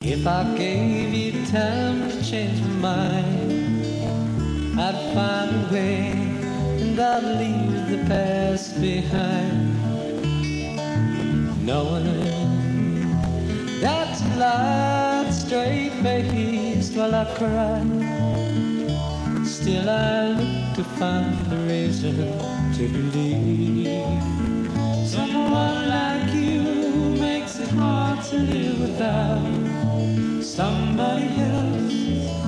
If I gave you time to change my mind, I'd find a way and I'd leave the past behind. Knowing that you lied straight-faced while I cried, still I look to find a reason to believe.